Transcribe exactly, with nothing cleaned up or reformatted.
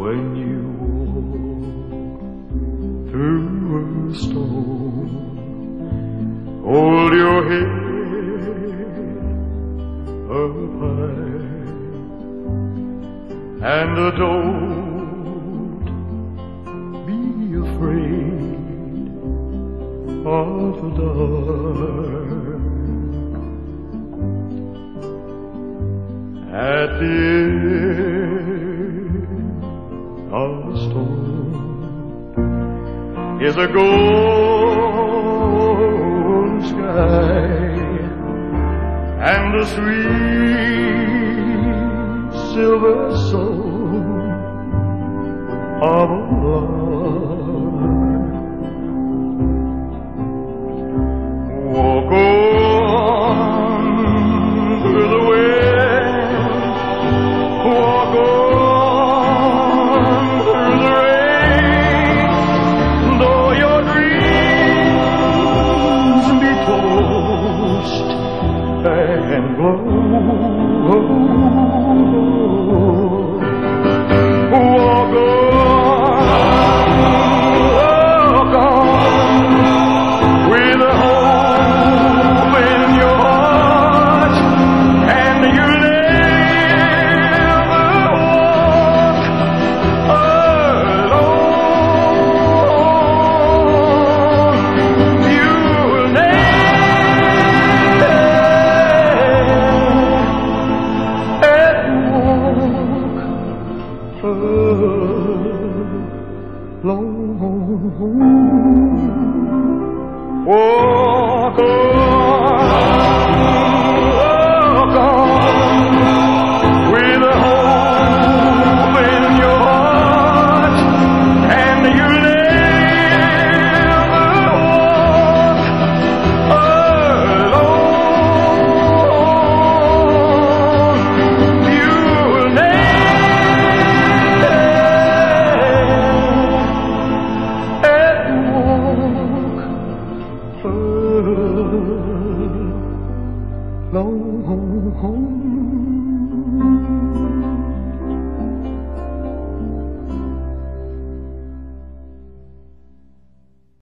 when you walk through a storm. Hold your head up high and don't be afraid of the dark. At the end of the storm is a golden sky and a sweet silver soul of love. Walk on through the wind, walk on through the rain, though your dreams be tossed and blow. Walk on, walk on, with a hope in your heart, and you never walk alone. You'll never walk on, walk on, with a hope in your heart, and you'll never walk alone. You'll never long home.